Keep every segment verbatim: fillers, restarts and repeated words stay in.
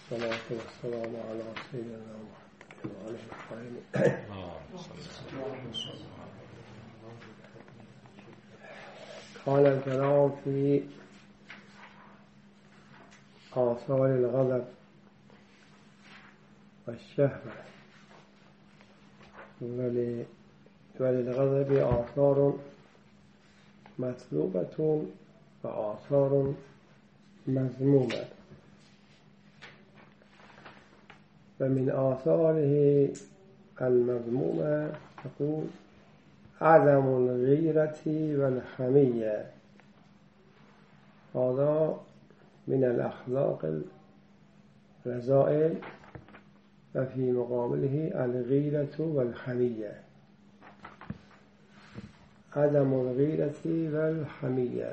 والصلاة والسلام على سيدنا محمد وعلى آله قال الكلام في آثار الغضب والشهوة. وللغضب آثار مطلوبة وآثار مذمومة. ومن آثاره المذمومة تقول عدم الغيرة والحمية، هذا من الأخلاق الرذائل، وفي مقابله الغيرة والحمية. عدم الغيرة والحمية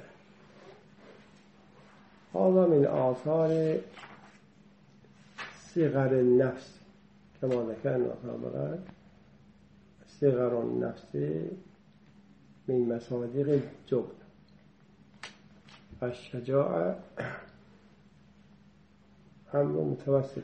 هذا من آثار صغر النفس، كما ذكرنا سابقا. صغر النفس من مصادر الجبن. الشجاعة أمر متوسط،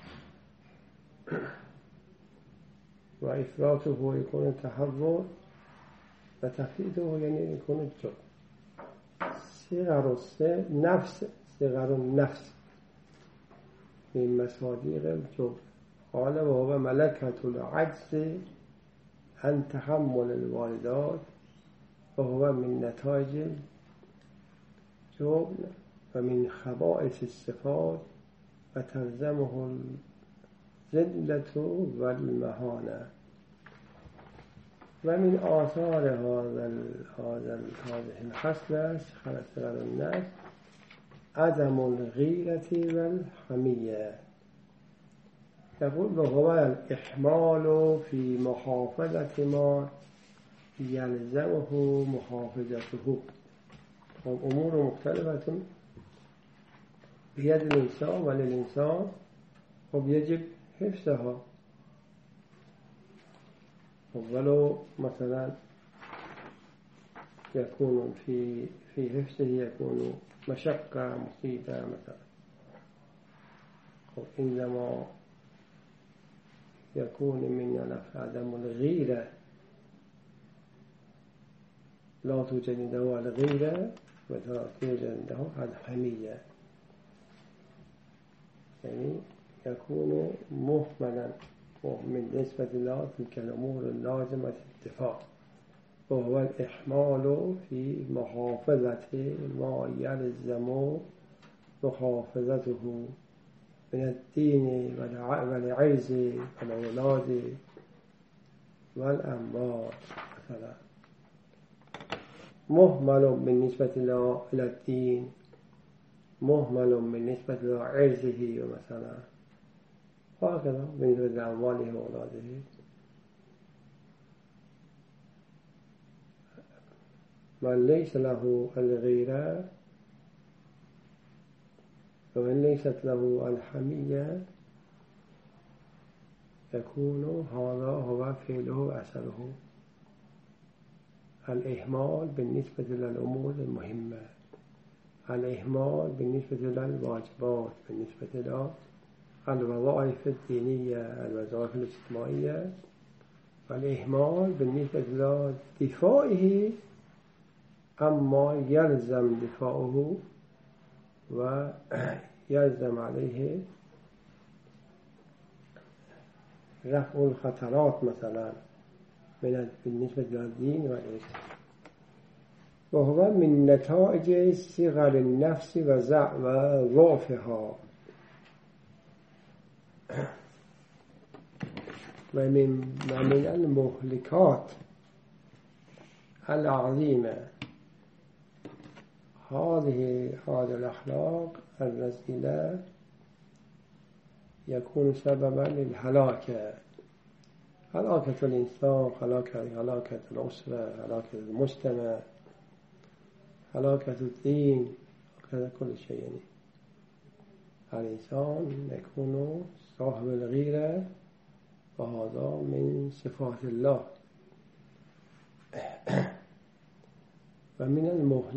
وإفراطه يكون التحضر، وتفريطه يعني يكون الجبن. صغر النفس صغر النفس من مصادر الجبن. قال وهو ملكة العجز عن تحمل الواردات، وهو من نتائج الجبن ومن خبائث الصفات، وتلزمه الذلة والمهانة. ومن آثار هذا هذه الخصلة صغر النفس عدم الغيرة والحمية. يقول وهو الإحمال في محافظة ما يلزمه محافظته. أمور مختلفة بيد الإنسان وللإنسان، ويجب حفظها. ولو مثلا يكون في في حفظه يكون مشقة مصيبة مثلا، وإنما يكون من عدم الغيرة، لا توجد عنده الغيرة ولا توجد عنده الحمية، يعني يكون مهملا من نسبة الله تلك الأمور اللازمة الدفاع. وهو الإحمال في محافظة ما يلزم محافظته من الدين والعرض والأولاد والأموال مثلا. مهمل بالنسبة إلى الدين، مهمل بالنسبة إلى عرضه ومثلا، وهكذا بالنسبة لأمواله وأولاده. من ليس له الغيرة ومن ليست له الحمية يكون هذا هو فعله وأثره. الإهمال بالنسبة للأمور المهمة، الإهمال بالنسبة للواجبات، بالنسبة إلى الوظائف الدينية، الوظائف الاجتماعية، والإهمال بالنسبة إلى دفاعه أما يلزم دفاعه ويلزم عليه رفع الخطرات مثلا من بالنسبة للدين والعرض. وهو من نتائج صغر النفس وضعفها، ومن ومن المهلكات العظيمة هذه هذه الأخلاق الرذيلة يكون سببا للهلاكة. هلاكة الإنسان، هلاكة هلاكة الأسرة، هلاكة المجتمع، هلاكة الدين، هكذا كل شيء. يعني الإنسان يكون صاحب الغيرة، وهذا من صفات الله. ومن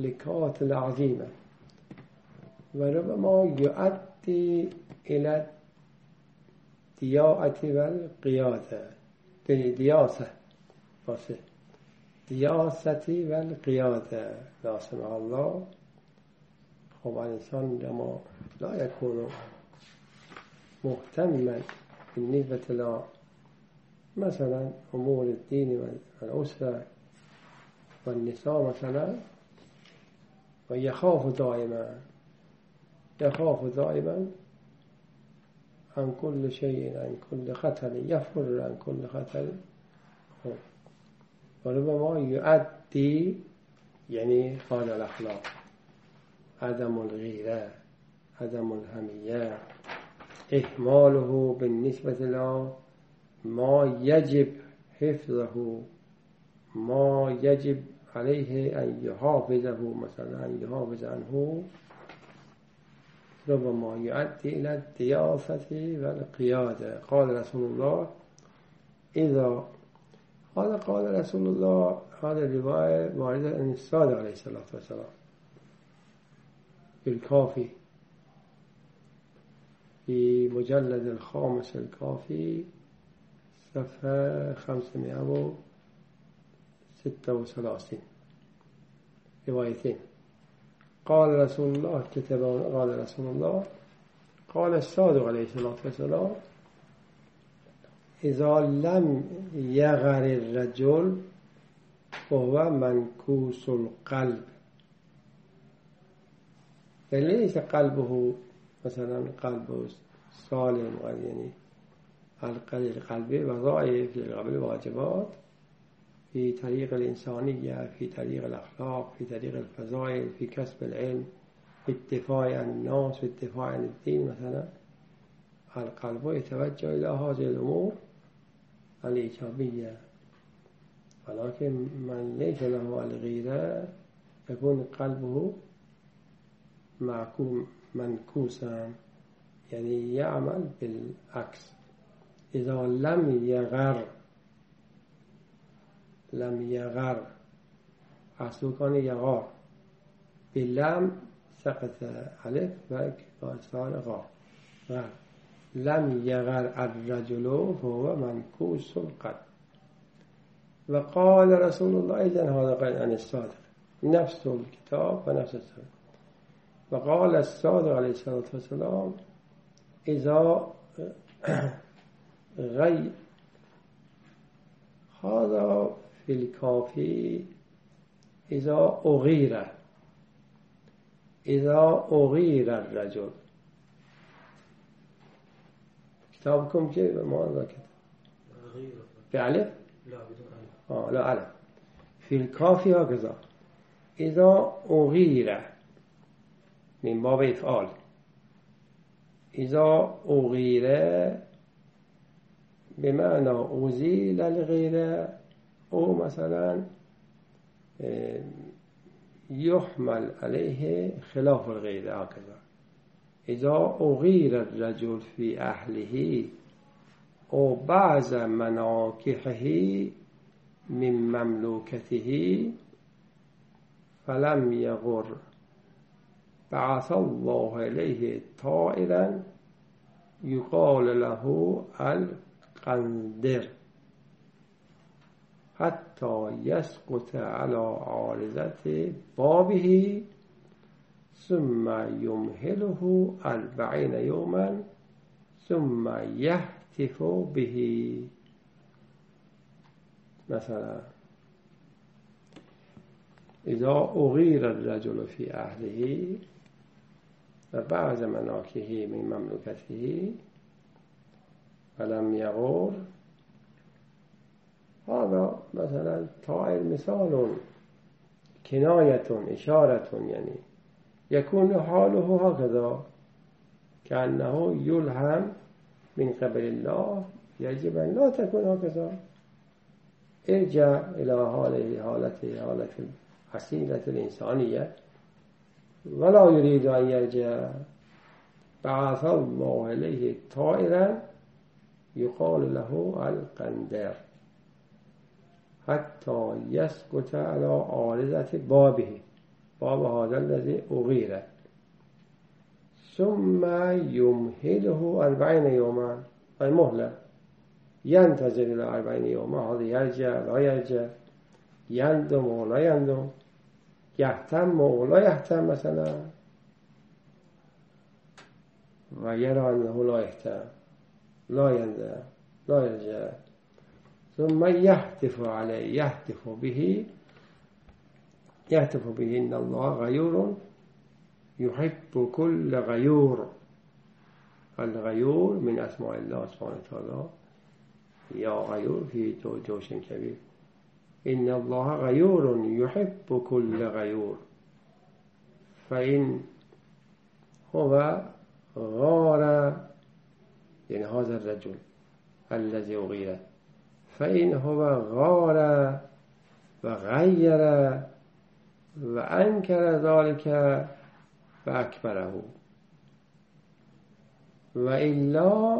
المهلكات العظيمة، وربما يؤدي إلى دیاعتی و القیاده دیاسه باشه دیاستی و القیاده لا سمح الله. خب الانسان لما لا يكون مهتما بالنسبة له مثلا أمور الدين والأسرة والنساء مثلا، ويخاف دائما يخاف دائما عن كل شيء، عن كل خطر، يفر عن كل خطر. وربما يؤدي يعني هذا الأخلاق، عدم الغيرة، عدم الحمية، إهماله بالنسبة له ما يجب حفظه، ما يجب عليه أن يحافظه، مثلا أن يحافظ عنه، ربما يؤدي إلى الدياسة والقيادة. قال رسول الله إذا هذا قال رسول الله، هذا الرواية واردة عن الصادق عليه الصلاة والسلام بالكافي في مجلد الخامس الكافي صفحة خمسمائة وستة وثلاثين روايتين. قال رسول الله كتب قال رسول الله قال الصادق عليه الصلاة والسلام إذا لم يغر الرجل فهو منكوس القلب. فليس قلبه مثلا قلبه سالم، يعني القلب قلبه وظائف في قبل واجبات في طريق الإنسانية، في طريق الأخلاق، في طريق الفضائل، في كسب العلم، في الدفاع عن الناس، في الدفاع عن الدين مثلا. القلب يتوجه إلى هذه الأمور الإيجابية، ولكن من ليس له الغيرة يكون قلبه معكوم منكوسا، يعني يعمل بالعكس. إذا لم يغر لم يغر أصل كان يغار باللام سقط ألف و صار غار. لم يغر الرجل فهو منكوس القلب. وقال رسول الله إذن هذا قال عن الصادق نفس الكتاب ونفس الصادق. وقال الصادق عليه الصلاة والسلام إذا غي هذا في الكافي إذا أغير إذا أغير الرجل. كتابكم كيف ماذا كتب بألف؟ لا بدون ألف. آه لا ألف. في الكافي هكذا إذا أغير من باب إفعال، إذا أغير بمعنى أزيل الغيرة، أو مثلا يحمل عليه خلاف الغيرة هكذا. إذا أغير الرجل في أهله أو بعض مناكحه من مملوكته فلم يغر بعث الله إليه طائرا يقال له القندر حتى يسقط على عارضة بابه ثم يمهله أربعين يوما ثم يهتف به. مثلا إذا أغير الرجل في أهله وبعض مناكحه من مملكته فلم يغر، هذا مثلا طائر مثال كناية إشارة، يعني يكون حاله هكذا كأنه يلهم من قبل الله يجب أن لا تكون هكذا. ارجع إلى هذه حالته حالة الحسينة الإنسانية ولا يريد أن يرجع. بعث الله إليه طائرا يقال له القندر حتى يسقط على عارضة بابه، باب هذا الذي أغير، ثم يمهله أربعين يوما، المهلة ينتظر إلى أربعين يوم هذا يرجع لا يرجع يندم ولا يندم يهتم ولا يهتم مثلا ويرى أنه لا يهتم لا يندم لا يرجع ثم يهتف عليه يهتف به يهتف به إن الله غيور يحب كل غيور. الغيور من أسماء الله سبحانه وتعالى يا غيور في جوش كبير إن الله غيور يحب كل غيور. فإن هو غار يعني هذا الرجل الذي أغير فإن هو غار وغير وأنكر ذلك فأكبره وإلا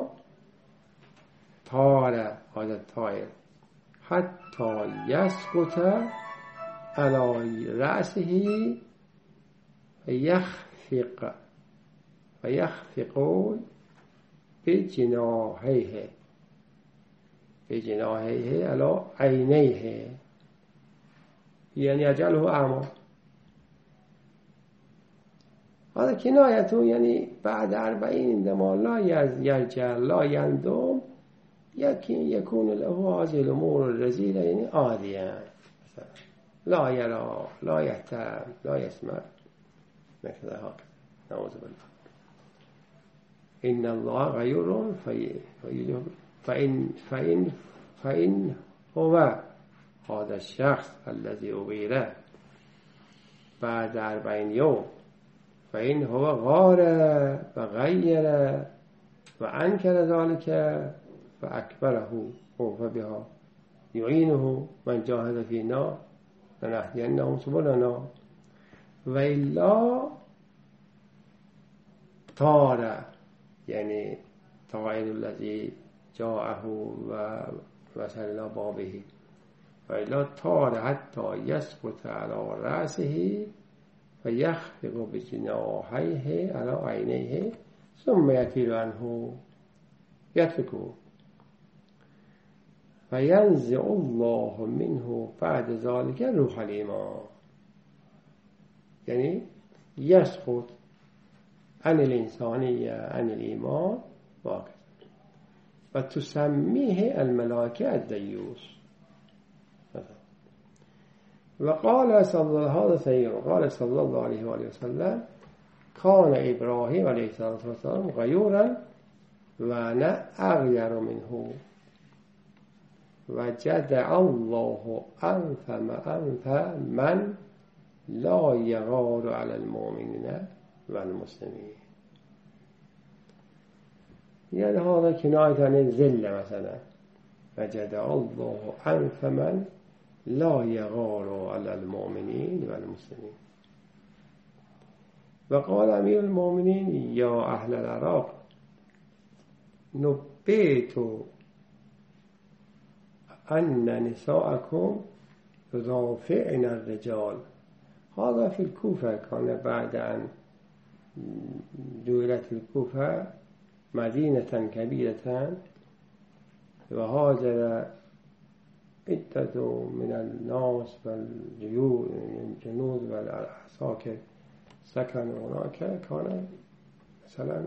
طار هذا الطائر حتى يسقط على رأسه ويخفق ويخفق بجناحيه بجناحيه على عينيه يعني يجعله أعمى. هذا كنايته يعني بعد أربعين عندما لا يرجع لا يندم يكون له هذه الأمور الرذيلة يعني عادية لا يرى لا يهتم لا يسمع مثل هكذا نعوذ بالله. إن الله غيور فإن فإن فإن هو هذا الشخص الذي أغير بعد أربعين يوم فإن هو غار وغير وأنكر ذلك فأكبره فبها يعينه من جاهد فينا لنهدينهم سبلنا وإلا طار يعني طائر الذي جاءه ووصل إلى بابه وإلا طار حتى يسقط على رأسه فيخفق بجناحيه على عينيه ثم يطير عنه يتركه فينزع الله منه بعد ذلك روح الإيمان يعني يسقط عن الإنسانية عن الإيمان وهكذا وتسميه الملائكة الديوس. وقال صلى الله عليه قال صلى الله عليه وسلم كان إبراهيم عليه الصلاة والسلام غيورا وأنا أغير منه وجدع الله أنف أنف من لا يغار على المؤمنين والمسلمين. يعني هذا كناية عن الذلة مثلا وجدع الله أنف من لا يغار على المؤمنين والمسلمين. وقال أمير المؤمنين يا أهل العراق نبيت أن نساءكم يدافعن الرجال. هذا في الكوفة كان بعد أن جعلت الكوفة مدينة كبيرة وهاجر عدة من الناس والجنود والعساكر سكنوا هناك كان مثلا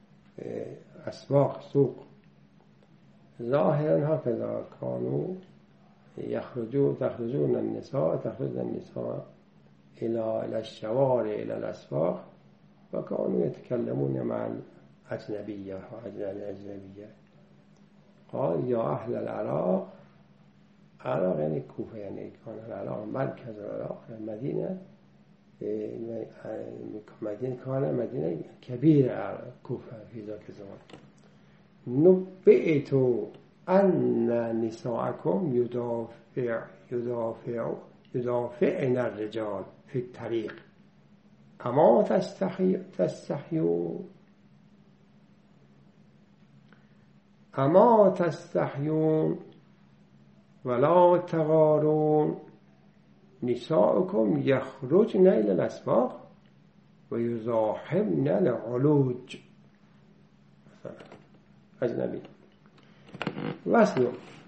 أسواق سوق ظاهرا هكذا كانوا يخرجون تخرجون النساء تخرج النساء إلى إلى الشوارع إلى الأسواق وكانوا يتكلمون مع الأجنبية الأجنبية. قال يا أهل العراق العراق يعني كوفة يعني كان العراق مركز العراق المدينة مدينة كان مدينة كبيرة كوفة في ذاك الزمان. نبئت أن نساءكم يدافع يدافع يدافعن الرجال في الطريق أما تستحي تستحيون أما تستحيون ولا تغارون نساؤكم يخرجن إلى الأسواق ويزاحمن العلوج. أجنبي وصل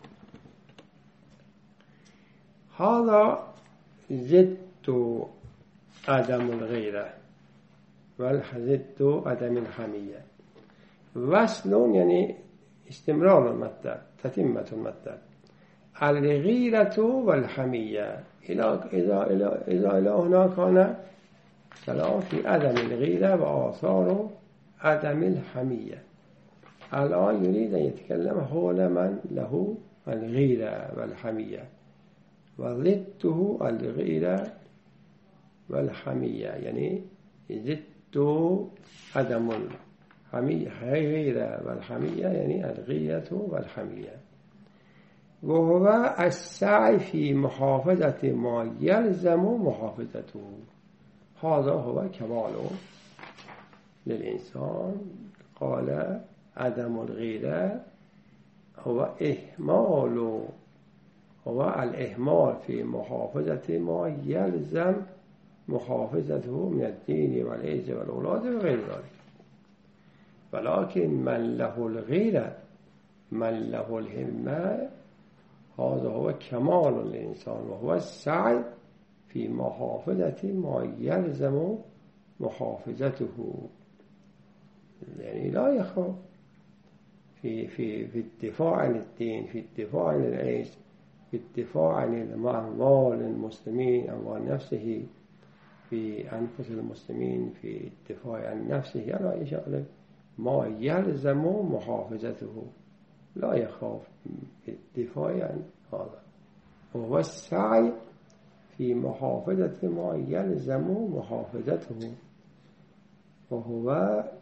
هذا ضد عدم الغیره و ضد عدم الحمیه. وصل یعنی استمرار المطلب، تتمة المطلب. الغیرة والحمیه اذا اذا اذا اذا هنا كان كلام في عدم الغیره و آثار عدم الحمیه. الآن يريد أن يتكلم حول من له الغيرة والحمية وضده الغيرة والحمية، يعني ضد عدم الغيرة والحمية يعني الغيرة والحمية. وهو السعي في محافظة ما يلزم محافظته. هذا هو كمال للإنسان. قال عدم الغيرة هو إهمال، هو الإهمال في محافظة ما يلزم محافظته من الدين والعز والأولاد وغير ذلك. ولكن من له الغيرة، من له الهمة، هذا هو كمال الإنسان، وهو السعي في محافظة ما يلزم محافظته، يعني لا يخاف في في في الدفاع عن الدين، في الدفاع عن العيش، في الدفاع عن أموال المسلمين، أموال نفسه، في أنفس المسلمين، في الدفاع عن نفسه على إشارة ما يلزم محافظته، لا يخاف في الدفاع عن هذا. وهو السعي في محافظة ما يلزم محافظته، وهو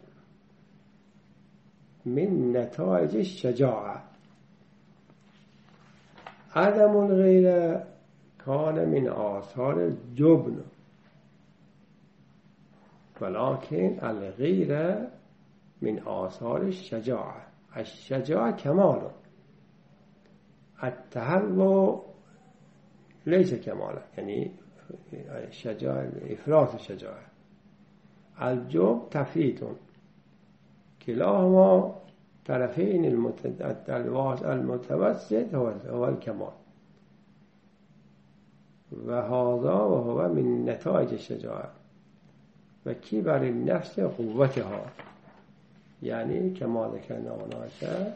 من نتائج الشجاعة. عدم الغيرة كان من آثار الجبن، ولكن الغيرة من آثار الشجاعة. الشجاعة كمال، التهور ليس كمالا، يعني الشجاعة إفراط الشجاعة. الجبن تفريط، كلاهما طرفين المتوسط هو الكمال. وهذا وهو من نتائج الشجاعة. وكبر النفس قوتها، يعني كما ذكرنا هناك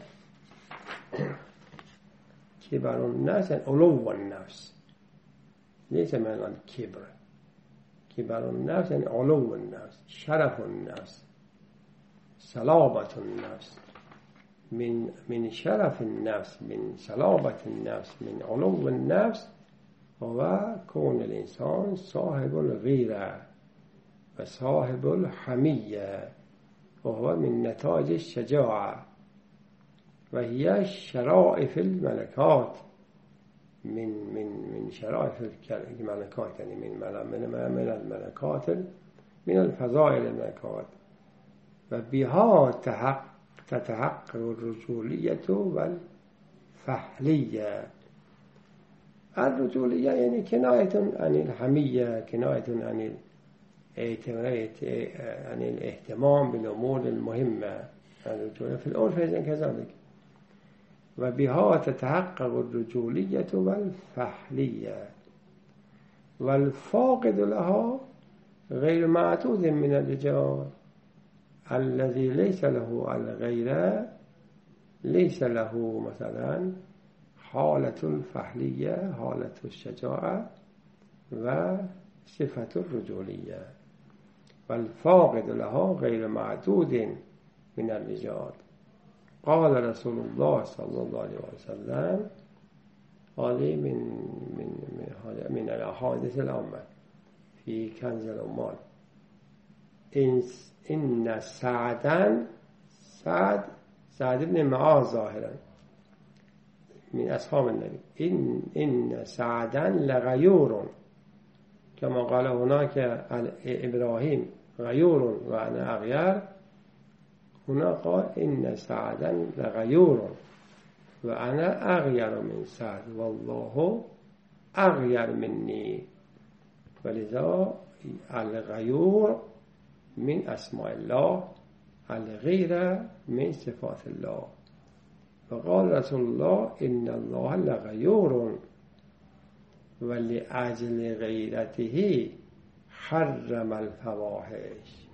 كبر النفس علو النفس، ليس من الكبر. كبر النفس يعني علو النفس، شرف النفس، صلابة النفس. من من شرف النفس، من صلابة النفس، من علو النفس هو كون الإنسان صاحب الغيرة وصاحب الحمية، وهو من نتائج الشجاعة. وهي شرائف الملكات، من من من شرائف الملكات، يعني من من من الملكات، من الفضائل الملكات. وبها تتحقق الرجولية والفحلية. الرجولية يعني كناية عن الحمية، كناية عن عن الاهتمام بالأمور المهمة. الرجولية في العرف كذلك. وبها تتحقق الرجولية والفحلية. والفاقد لها غير معدود من الرجال. الذي ليس له الغيرة ليس له مثلا حالة الفحلية، حالة الشجاعة، وصفة الرجولية. والفاقد لها غير معدود من الرجال. قال رسول الله صلى الله عليه وسلم، هذه من من من من الأحاديث العامة في كنز الأموال. إن إن سعدا، سعد سعد بن معاذ ظاهرا من أصحاب النبي، إن إن سعدا لغيور، كما قال هناك إبراهيم غيور وأنا أغير، هنا قال إن سعدا لغيور وأنا أغير من سعد والله أغير مني. ولذا الغيور من أسماء الله، الغيرة من صفات الله. فقال رسول الله ان الله لغیور ولأجل غیرته حرم الفواحش.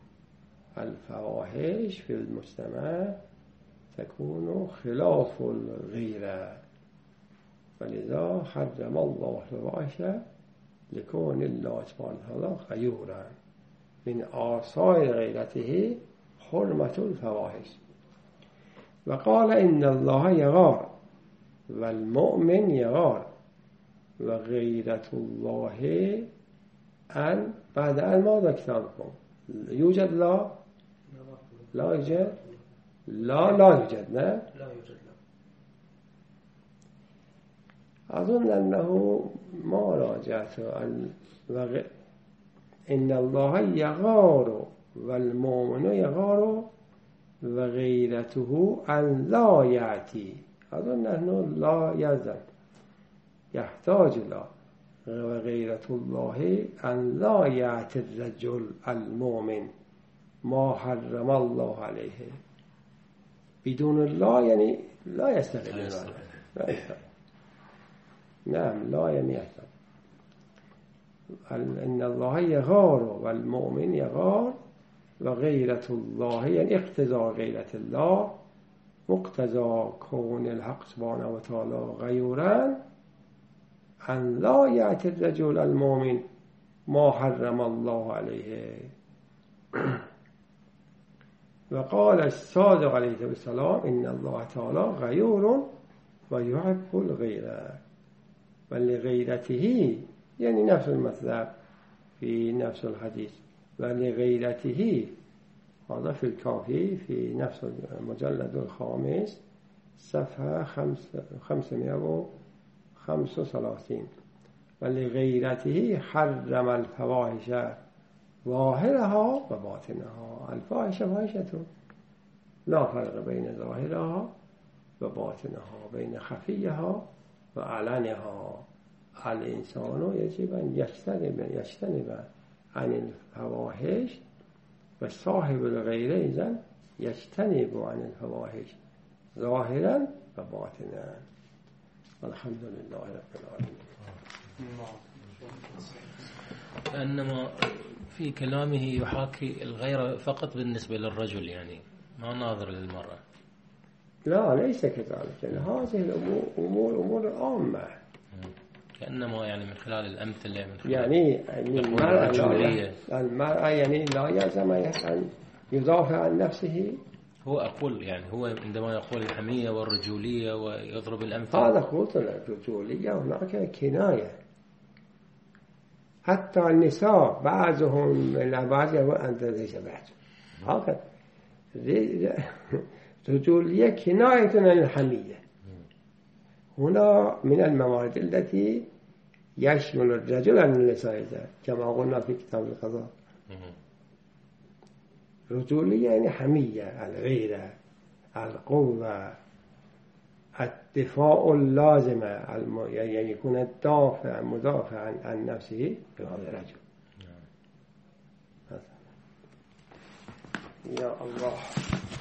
الفواحش في المجتمع تكون خلاف الغيرة، ولذا حرم الله الفواحش لكون الله سبحانه وتعالى غيورا. من آثار غيرته حرمة الفواحش. وقال إن الله يغار والمؤمن يغار وغيرة الله أن بعد أن ماذا كتابكم يوجد لا لا يوجد لا لا يوجد لا لا يوجد لا. أظن أنه ما راجعت وغ... إن الله يغار والمؤمن يغار وغيرته أن لا يأتي. أظن أنه لا يزن يحتاج لا وغيرة الله أن لا يأتي الرجل المؤمن ما حرم الله عليه. بدون الله يعني لا يستغل لا يستغل. نعم لا يعني يحتاج. إن الله يغار والمؤمن يغار وغيرة الله يعني اقتضاء غيرة الله مقتضى كون الحق سبحانه وتعالى غيورا أن لا يأتي الرجل المؤمن ما حرم الله عليه. وقال الصادق عليه السلام إن الله تعالى غيور ويحب الغيرة ولغيرته يعني نفس المطلب في نفس الحديث. ولغيرته هذا في الكافي في نفس المجلد الخامس صفحة خمسمائة وخمسة وثلاثين. ولغيرته حرم الفواحش ظاهرها وباطنها. الفاحشة فاحشة لا فرق بين ظاهرها وباطنها بين خفيها وعلنها. الإنسان يجب أن يجتنب يجتنب عن الفواحش وصاحب الغيرة إذن يجتنب عن الفواحش ظاهرا وباطنا. الحمد لله رب العالمين. كأنما في كلامه يحاكي الغيرة فقط بالنسبة للرجل، يعني ما ناظر للمرأة. لا ليس كذلك، يعني هذه الأمور أمور أمور عامة. كأنما يعني من خلال الأمثلة من خلال يعني المرأة الرجولية. المرأة يعني لا يلزم أن يدافع عن نفسه. هو أقول يعني هو عندما يقول الحمية والرجولية ويضرب الأمثلة هذا قلت الرجولية هناك كناية. حتى النساء بعضهم من بعض أنت ليس بعض هكذا. رجولية كناية عن الحمية. هنا من الموارد التي يشمل الرجل عن النساء كما قلنا في كتاب القضاء. رجولية يعني حمية، الغيرة، القوة، الدفاع اللازمة، يعني يكون الدافع مدافع عن, عن نفسه بهذا الرجل. يا الله.